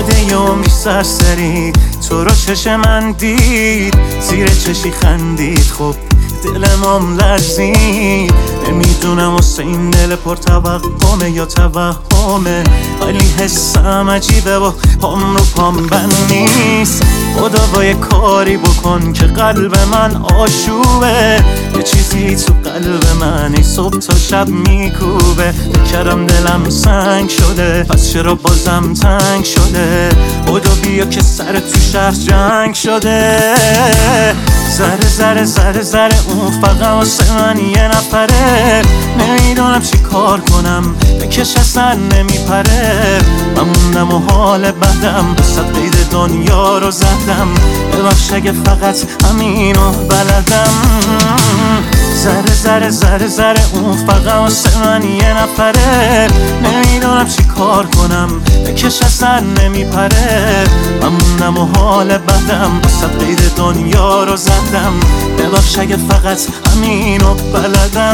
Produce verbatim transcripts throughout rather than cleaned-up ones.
بعد یه عمری سرسری تو رو چش من دید، زیر چشی خندید، خب دلمم لرزید. نمیدونم واسه این دل پر توقمه یا توهمه، ولی حسم عجیبه و پام رو پام بند نیست. خدا با یه کاری بکن که قلب من آشوبه، یه چیزی تو قلب من ای صبح تا شب میکوبه. بکرم دلم سنگ شده، پس چرا بازم تنگ شده؟ خدا بیا که سر تو شهر جنگ شده. ذره ذره ذره ذره اون فقط واسه من یه نفره، نمیدونم چی کار کنم بکش اصلا نمیپره. من موندم و حال بدم صد قید دنیا رو زدم، ببخش اگه فقط همینو بلدم. ذره ذره ذره ذره اون فقط واسه من یه نفره، نمیدونم چی کار کنم بکش اصلا نمیپره. من موندم و حال بدم صد قید دنیا رو زدم، ببخش اگه فقط همینو بلدم.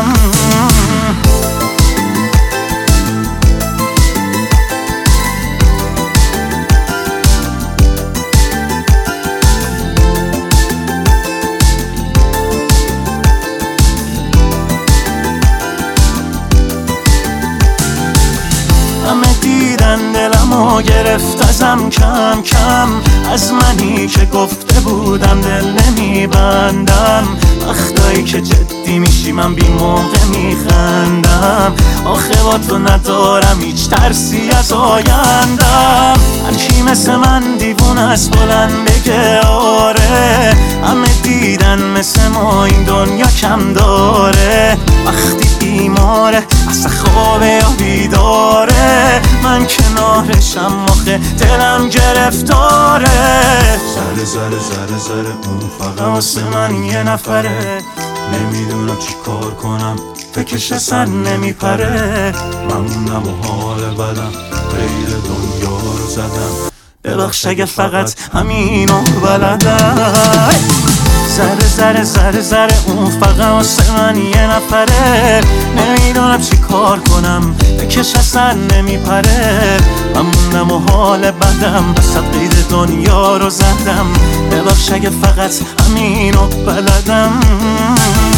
همه دیدن دلمو گرفت ازم کم کم، از منی که گفته بودم دل نمیبندم. وقتایی که جدی میشی من بی موقع میخندم، آخه با تو ندارم هیچ ترسی از آیندم. هرکی مثل من دیوونه است بلند بگه آره، همه دیدن مثل ما این دنیا کم داره. وقتی بیماره اصلا خوابه یا بیداره، من کنارشم آخه دلم گرفتاره. ذره ذره ذره ذره اون فقط واسه من یه نفره، نمیدونم چی کار کنم فکرش اصلا نمیپره. من موندم و حال بدم غیر دنیا رو زدم، ببخش اگه فقط همینو بلدم. ذره ذره ذره ذره اون فقط واسه من یه نفره، نمیدونم چی کار کنم بکش اصلا نمیپره. من موندم و حال بدم صد قید دنیا رو زدم، ببخش اگه فقط همینو بلدم.